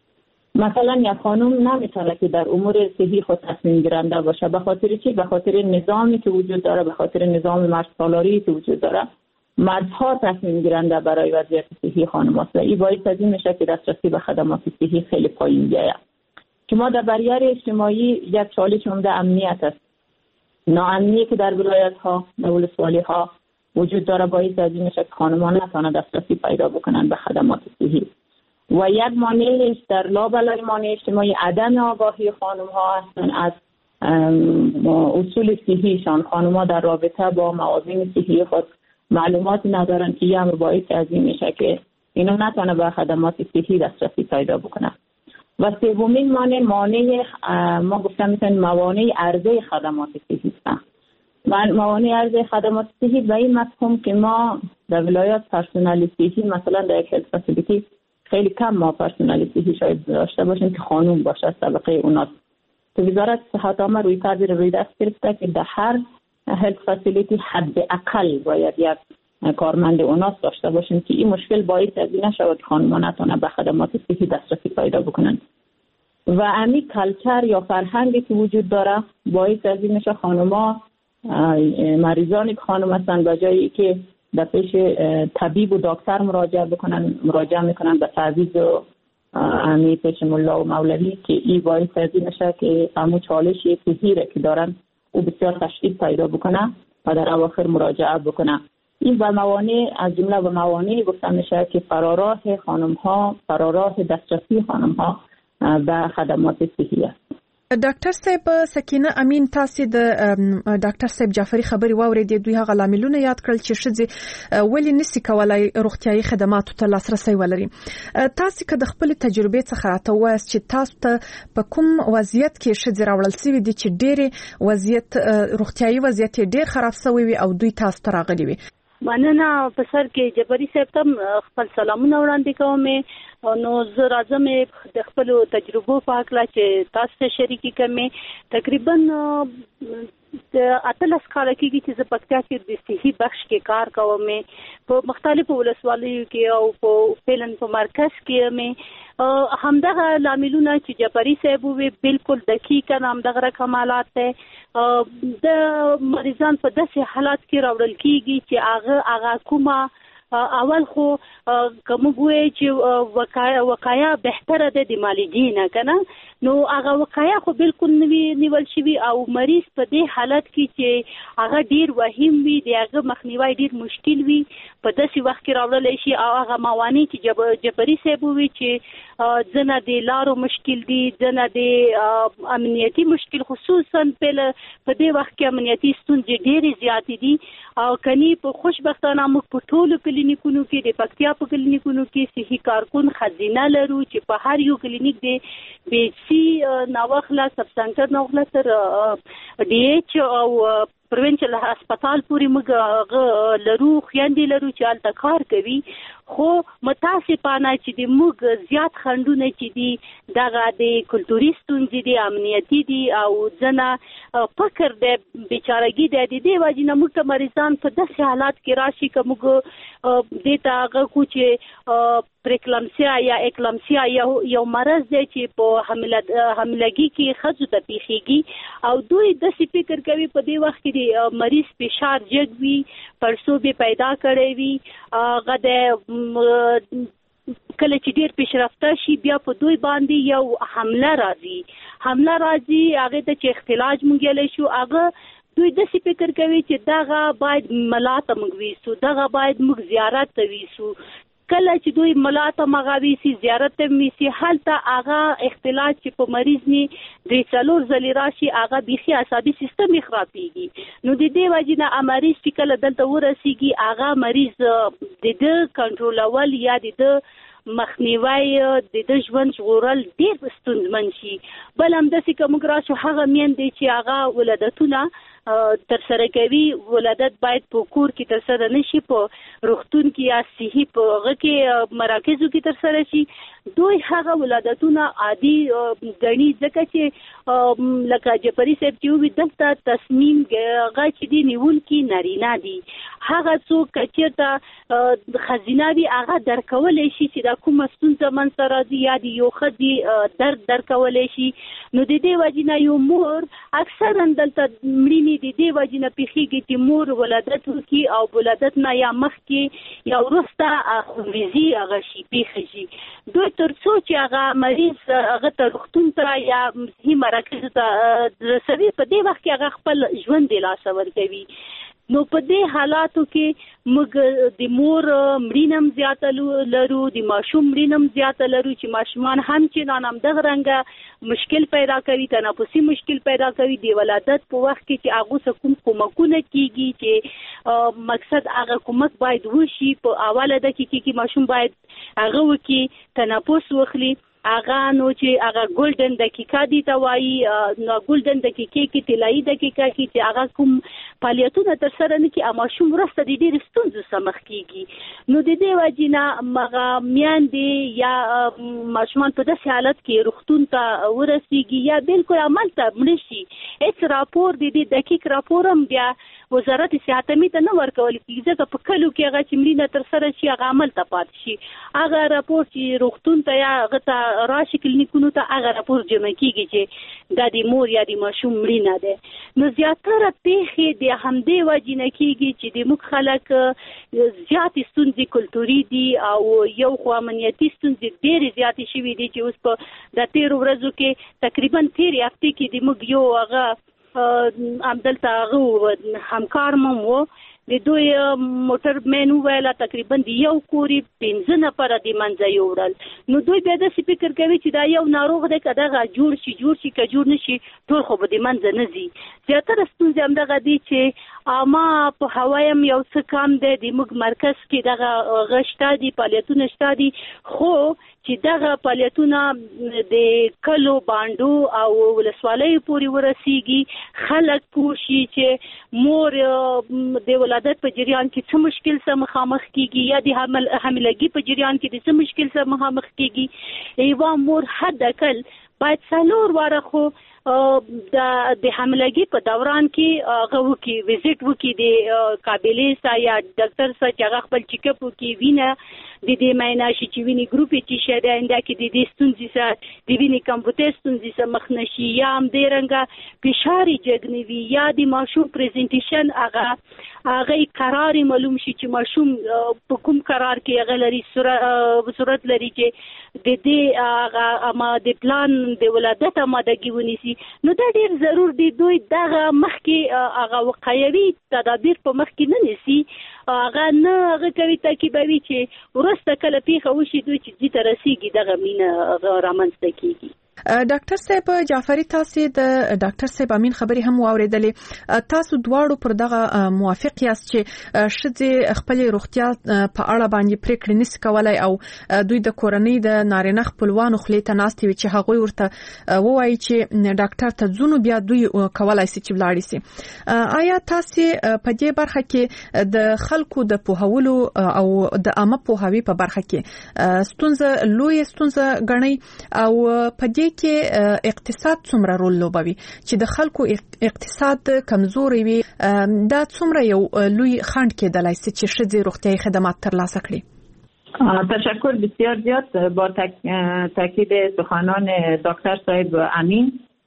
مثلا یک خانم نمیتونه که در امور صحی خود تصمیم گیرنده باشه. به خاطر چی؟ به خاطر نظامی که وجود داره، به خاطر نظام مرد سالاری که وجود داره، مردها تصمیم گیرنده برای وضعیت صحی خانم است. این باعث از این میشه که دسترسی به خدمات صحی خیلی پایین بیاید. که ما در بریر اجتماعی یک چالش عمده امنیت است. ناامنی که در ولایت ها، در ولسوالی ها وجود داره باعث از این میشه که خانم‌ها نتونن دسترسی پیدا بکنن به خدمات صحی. و یک مانع در لابلای مانع اجتماعی عدم آگاهی خانم‌ها هستن از اصول صحیشان. خانم‌ها در رابطه با موازین صحی خود معلومات ندارن که هم باعث از این میشه که اینا نتونن به خدمات صحی دسترسی پیدا بکنن. و سومین مانع مانع ما گفتم میتونیم موانع عرضه خدمات صحی هستن. موانع عرضه خدمات صحی به این مفهوم که ما در ولایات پرسنل صحی مثلا در یک هلت فسیلیتی خیلی کم ما پرسنل صحی شاید داشته باشیم که خانوم باشه از طبقه اوناس. تو وزارت صحت عامه روی کردی روی دست گرفته که در هر هلت فسیلیتی حداقل باید یک کارمند اوناس داشته باشیم که این مشکل باعث از این نشود خانم‌ها نتونن به خدمات صحی دسترسی پیدا بکنن. و امی کلچر یا فرهنگی که وجود داره باعث از این میشه خانم‌ها مریضانی که خانم هستن به جایی که در پیش طبیب و دکتر مراجعه بکنن مراجعه میکنن به تعویض و امی پیش ملا و مولوی که این باعث از این میشه که همو چالش صحی که دارن او بسیار تشدید پیدا بکنه و در اواخر مراجعه بکنه. این به موانع از جمله به موانع گفته میشه که فراراه خانم ها فراراه دسترسی خانم ها به خدمات صحی است. ډاکټر صاحب سکینه امین تاسو د ډاکټر صاحب جعفری خبري واورېدې، دوی هغه لاملونه یاد کړل چې ښځې ولې نشي کولای روغتيایي خدماتو ته لاسرسي ولري. تاسو که د خپل تجربې څخه راته وایاست چې تاسو ته په کوم وضعیت کې ښځې راوړل شوي دي چې ډېر وضعیت روغتيایي وضعیت ډېر خراب شوی وي او دوی تاسو ته راغلي وي؟ مننه په سر کې جعفری صاحب ته خپل سلامونه وړاندې کوم. نو زه راځم د خپل تجربو په هکله چې تاسو سره شریکي کوم. تقریبا د اتلس کاله کېږي چې زه پکتیا کې د صحي بخش کې کار کوم په مختلفو ولسوالیو کې او په فعلاً په مرکز کې مې همدغه لاملونه چې جعفری صاحب وی بالکل دقیق همدغه رقمالات ده. د مریضان په داسې حالات کې راوړل کېږي چې هغه هغه کومه اول خو کوم ګوي چې وقایه وقایه بهتره ده د معالجې نه کنه. نو هغه وقایه خو بالکل نوی نیول شوی او مریض په دې حالت کې چې هغه ډیر وهم وي د هغه مخنیوي ډیر مشکل وي په داسې وخت کې راوړل شي او هغه موانع چې جب جبري صاحب وي چې ځنه د لارو مشکل دي ځنه د امنیتي مشکل خصوصا په دې وخت کې امنیتي ستونزې ډېرې زیاتې دي او کني په خوشبختانه موږ په ټولو کلینیکونو کې د پکتیا په کلینیکونو کې صحي کارکون خزینه لرو چې په هر یو کلینیک دی بي سي نوخلا سب سنټر نوخلا تر ډي ایچ او پروینشل هسپتال پورې موږ لرو خویندې لرو چې هلته کار کوي خو متاسفانه چې د موږ زیات خنډونه چې دي دغه د کلتوري ستونزې دي امنیتي دي او ځنه فکر د بیچارګي دی د دې وجې نه موږ ته مریضان په داسې حالات کې راشي که موږ دې ته هغه کو چې پریکلمسیا یا اکلمسیا یو مرض دی چې په حاملګي کې ښځو ته پیښیږي او دوی داسې فکر کوي په دې وخت کې د مریض فشار جګ وي پړسوبې پیدا کړی وي هغه د کله چې ډیر پیشرفته شي بیا په دوی باندې یو حمله راځي حمله راځي هغه ته چې اختلاج مونږ شو هغه دوی داسې فکر کوي چې دغه باید ملاته موږ ویسو دغه باید موږ زیارت ته ویسو کله چې دوی ملاته مغاوي سي زیارت ته میسي هلته هغه اختلاج چې په مریض ني د څلور ځلې راشي هغه بيخي عصبي سیستم خرابېږي نو د دې وجې نه مریض چې کله دلته ورسیږي هغه مریض د دې کنټرولول یا د مخنیوي د د ژوند ژغورل ډېر ستونزمن شي بل هم داسې که موږ راشو هغه میندې چې هغه ولادتونه تر سره کوي ولادت باید په کور کې تر سره نشي په روغتون کې یا صحي په هغه کې مراکزو کې تر سره شي دوی هغه ولادتونه عادي غني ځکه چې لکه جپري صاحب چې وي دلته تصمیم هغه چې دی نیول کې نارینه دي هغه څوک چې ته خزینه وي هغه درکول شي چې دا کوم ستونزه من سره دي یا دی یو خدي درد درکول شي نو د دې وجې نه یو مور اکثرا دلته مړینې د دې وجې نه پیښیږي چې مور ولادت وکړي او ولادت نه یا مخکې یا وروسته خونریزي هغه شي پیښه شي دوی تر څو چې هغه مریض هغه ته روغتون ته یا صحي مرکز ته رسوي په دې وخت کې هغه خپل ژوند د لاسه ورکوي نو په دې حالاتو کې موږ د مور مړینم زیاته لرو د ماشوم مړینم زیاته لرو چې ماشومان هم چې نام دغه رنګه مشکل پیدا کوي تنفسي مشکل پیدا کوي د ولادت په وخت کې چې هغه کوم کومکونه کیږي چې مقصد هغه کومک باید وشي په اوله دقیقه کې ماشوم باید هغه وکي تنفس وخلي هغه نو چې هغه ګولډن دقیقه دي ته وایي نو ګولډن دقیقه کې طلایي دقیقه کې چې هغه کوم فعالیتونه تر سره نه کوي ماشوم وروسته د ډېرې ستونزو سره مخ کېږي نو د دې وجې نه هغه میندې یا ماشومان په داسې حالت کې روغتون ته ورسېږي یا بالکل همالته مړه شي هېڅ راپور د دې دقیق راپور هم بیا وزارت صحت ته نه ورکول کېږي ځکه په کلو کې هغه چې مړینه تر سره شي هغه همالته پاتې شي هغه راپور چې روغتون ته یا هغه ته راشي کلینیکونو ته هغه راپور جمع کیږي چې دا د مور یا د ماشوم مړینه ده نو زیاتره پیښې د همدې وجې نه کیږي چې د موږ خلک زیاتې ستونزې کلتوري دي او یو خو امنیتي ستونزې ډېرې زیاتې شوي دي چې اوس په د تېرو ورځو کې تقریبا تېرې هفتې کې د موږ یو هغه همدلته هغه همکار مم و د دوی موټر مین وویله تقریبا د یو کوري پنځه نفره د منځه یوړل نو دوی بیا داسې فکر کوي چې دا یو ناروغ دی که دغه جوړ شي جوړ شي که جوړ نه شي ټول خو به د منځه نه ځي زیاتره ستونزې همدغه دي چې عامه په هوا هم یو څه کم دی د موږ مرکز کې دغه هغه شته دي فعالیتونه شته دي خو چې دغه فعالیتونه د کلو بانډو او ولسوالیو پورې ورسیږي خلک پوه شي چې مور د ولادت په جریان کې څه مشکل سره مخامخ کیږي یا د حمل حاملګي په جریان کې د څه مشکل سره مخامخ کیږي یوه مور حداقل باید څلور واره خو د حملګي په دوران کې هغه وکي وزټ وکي د قابلیت سا یا ډاکټر سا چې هغه خپل چیک اپ وکي وینه د دې معاینه شي چې ویني ګروپ چې شته انده کې د دې ستونزې سره د ویني کمپیوټر ستونزې سره مخ نشي یا هم د رنګه فشار جګنوي یا د ماشوم پریزنټیشن هغه هغه قرار معلوم شي چې ماشوم په کوم قرار کې هغه لري صورت لري چې د دې هغه ما د پلان د ولادت آمادګي ونیسي نو دا ډیر ضرور دی دوی دغه مخکې هغه وقایوي تدابیر په مخ کې نه نیسي هغه نه هغه کوي تاکیدوي چې ورسته کله پیښه وشي دوی چې دې ته رسیږي دغه مینه رامنځته کیږي. ډاکټر صاحب جعفری تاسو د ډاکټر صاحب امین خبري هم واوریدلې تاسو دواړو پر دغه موافق یاست چې شذې خپل روغتیا په اړه باندې پریکړه نس کولای او دوی د کورنۍ د نارینه خپلوانو خلیته ناستي چې هغه ورته وایي چې ډاکټر ته ځونو بیا دوی کولای شي چې ولاړ شي. آیا تاسو په دې برخه کې د خلکو د پوهولو او د عامه پوهاوی په برخه کې ستونزه لوی ستونزه غنئ او په دې کې اقتصاد څومره رول لوبوي چې د خلکو اقتصاد کمزوري وي دا څومره یو لوی خنډ کېدلای شي چې شذې روغتيایي خدمات ترلاسه کړي؟ تشکر بسیار زیاد با تاکید سخنان دکتر صاحب امین.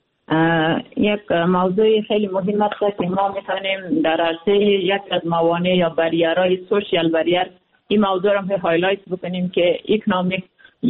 یک موضوع خیلی مهم است که ما میتونیم در عرصه یک از موانع یا بریرهای سوشیال بریر این موضوع را هایلایت بکنیم که اکونومیک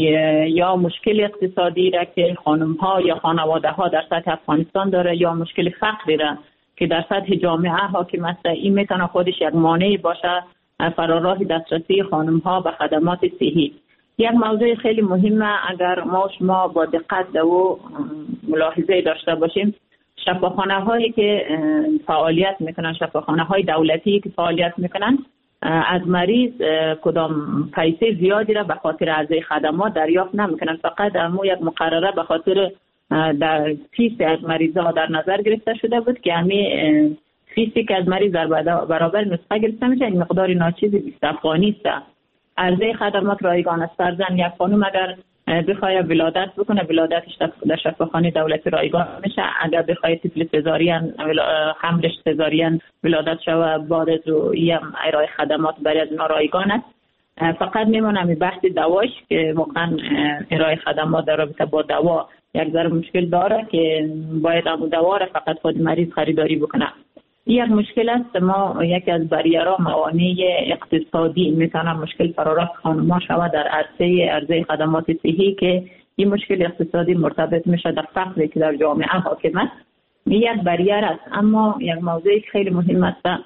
یا مشکل اقتصادی را که خانم ها یا خانواده ها در سطح افغانستان داره یا مشکل فقری را که در سطح جامعه حاکم است این میتونه خودش یک مانعی باشه فراراه دسترسی خانم ها به خدمات صحی. یک موضوع خیلی مهمه اگر ما شما با دقت و ملاحظه داشته باشیم شفاخانه هایی که فعالیت میکنن شفاخانه های دولتی که فعالیت میکنن از مریض کدام پیسه زیادی را به خاطر ارزش خدمات دریافت نمیکنن فقط امو یک مقرره به خاطر در فیس از مریضا در نظر گرفته شده بود که همین فیسی که از مریض در برابر نسخه گرفته میشه این مقدار ناچیزی بیست افغانی است. ارزش خدمات رایگان است. فرزن یک خانم اگر بخواد ولادت بکنه ولادتش در شفاخانه دولتی رایگان میشه. اگر بخواد طفل سزارین حملش سزارین ولادت شوه بعد از ایم ارائه خدمات برای از اینا رایگان است. فقط میمونه بحث دواش که واقعا ارائه خدمات در رابطه با دوا یک ذره مشکل داره که باید امو دوا را فقط خود مریض خریداری بکنه. یک مشکل است. ما یکی از بریرها موانع اقتصادی میتونه مشکل فراراه خانم‌ها شود در عرصه عرضه خدمات صحی که این مشکل اقتصادی مرتبط میشه در فقری که در جامعه حاکم است. یک بریر است. اما یک موضوع خیلی مهم است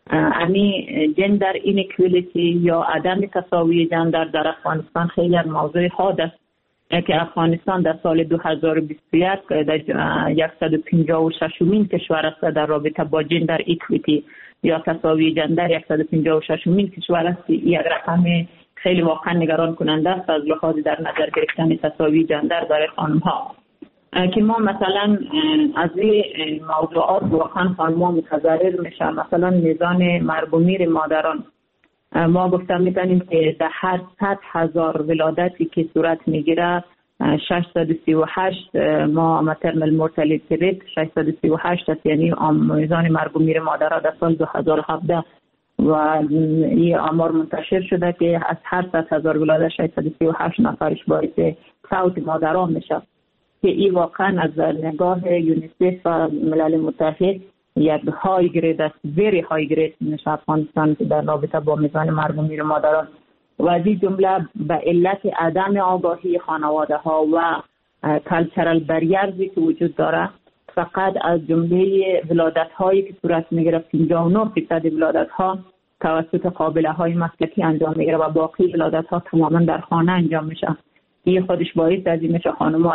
امی جندر اینکویلیتی یا عدم تساوی جندر در افغانستان خیلی موضوع حاد است که افغانستان در سال دو هزار و بیست و یک در صد و پنجاه و شش مین کشور است در رابطه با جندر ایکویتی یا تساوی جندر صد و پنجاه و شش مین کشور است. یک رقم خیلی واقعا نگران کننده است از لحاظ در نظر گرفتن تساوی جندر برای خانم ها که ما مثلا از این موضوعات واقعا خانم ها متضرر میشن. مثلا میزان مرگ و میر مادران ما گفتم میتونیم که در هر صد هزار ولادتی که صورت میگیره ششصد و سی و هشت ما ماترنال مورتالیتی ریت ششصد و سی و هشت است یعنی میزان مرگ و میر مادرها در سال دو هزار و هفده و این آمار منتشر شده که از هر صد هزار ولادت ششصد و سی و هشت نفرش باعث فوت مادرها میشه که این واقعا از نگاه یونیسف و ملل متحد یک های گرید است ویری های گرید نشه افغانستان که در رابطه با میزان مرگ و میر مادران و از این جمله به علت عدم آگاهی خانواده ها و کلچرال بریرزی که وجود داره فقط از جمله ولادت هایی که صورت میگیره پنجاه و نه درصد ولادت ها توسط قابله های مسلکی انجام میگیره و باقی ولادت ها تماما در خانه انجام میشه. این خودش باعث از این میشه خانم